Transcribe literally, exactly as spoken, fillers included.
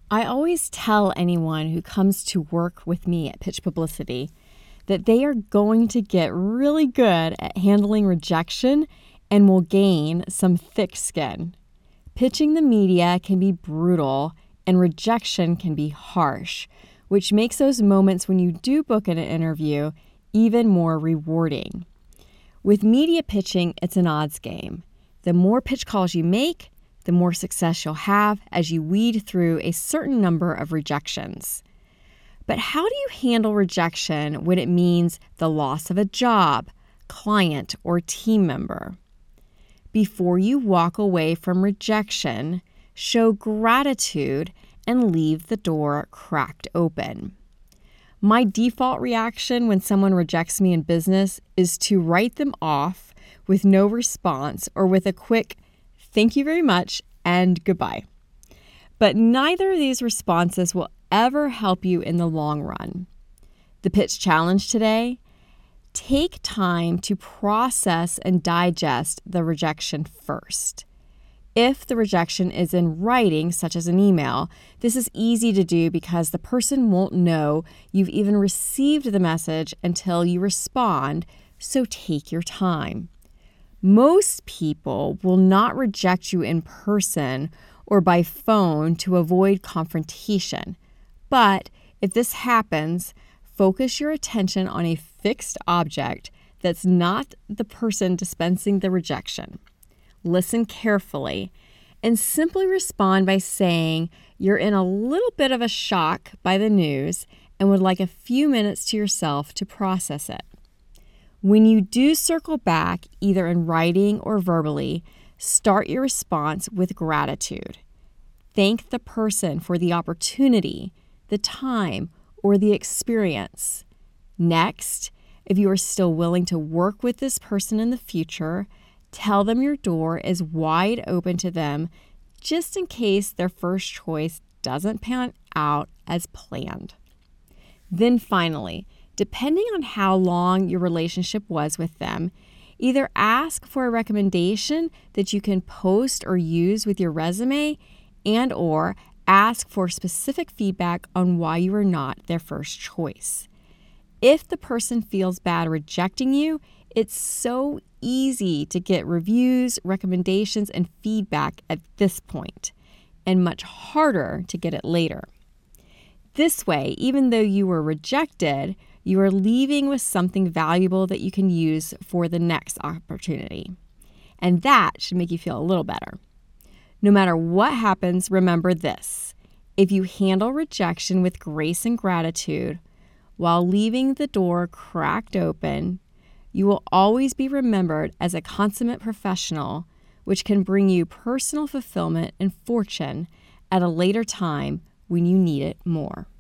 I always tell anyone who comes to work with me at Pitch Publicity that they are going to get really good at handling rejection and will gain some thick skin. Pitching the media can be brutal and rejection can be harsh, which makes those moments when you do book an interview even more rewarding. With media pitching, it's an odds game. The more pitch calls you make, the more success you'll have as you weed through a certain number of rejections. But how do you handle rejection when it means the loss of a job, client, or team member? Before you walk away from rejection, show gratitude and leave the door cracked open. My default reaction when someone rejects me in business is to write them off with no response or with a quick "thank you very much" and goodbye. But neither of these responses will ever help you in the long run. The pitch challenge today: take time to process and digest the rejection first. If the rejection is in writing, such as an email, this is easy to do because the person won't know you've even received the message until you respond, so take your time. Most people will not reject you in person or by phone to avoid confrontation. But if this happens, focus your attention on a fixed object that's not the person dispensing the rejection. Listen carefully and simply respond by saying you're in a little bit of a shock by the news and would like a few minutes to yourself to process it. When you do circle back, either in writing or verbally, start your response with gratitude. Thank the person for the opportunity, the time, or the experience. Next, if you are still willing to work with this person in the future, tell them your door is wide open to them just in case their first choice doesn't pan out as planned. Then finally, depending on how long your relationship was with them, either ask for a recommendation that you can post or use with your resume and or ask for specific feedback on why you are not their first choice. If the person feels bad rejecting you, it's so easy to get reviews, recommendations, and feedback at this point, and much harder to get it later. This way, even though you were rejected, you are leaving with something valuable that you can use for the next opportunity. And that should make you feel a little better. No matter what happens, remember this: if you handle rejection with grace and gratitude while leaving the door cracked open, you will always be remembered as a consummate professional, which can bring you personal fulfillment and fortune at a later time when you need it more.